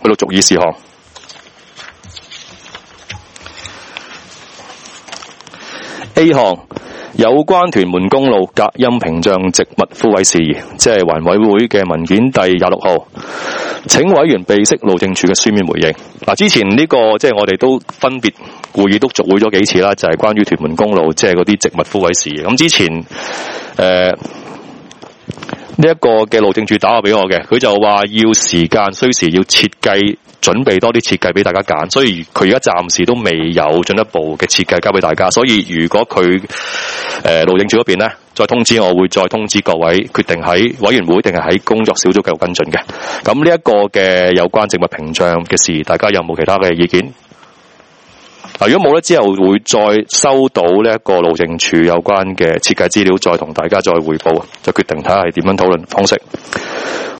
去到續議事項。A 項有關屯門公路隔音屏障植物枯萎事宜，即係環委會嘅文件第26號，請委員備悉路政署嘅書面回應。之前呢個即係我哋都分別會議都續會咗幾次啦，就係關於屯門公路即係嗰啲植物枯萎事宜。咁之前呢一個嘅路政署打話俾我嘅，佢就話要時間，需時要設計，準備多啲設計俾大家揀，所以佢而家暫時都未有進一步嘅設計交俾大家。所以如果佢路政署嗰邊呢，再通知我，會再通知各位決定喺委員會定係喺工作小組繼續跟進嘅。咁呢一個嘅有關植物屏障嘅事，大家有冇其他嘅意見？如果冇咧，之後會再收到呢一個路政署有關嘅設計資料，再同大家再匯報，就決定睇下係點樣討論方式。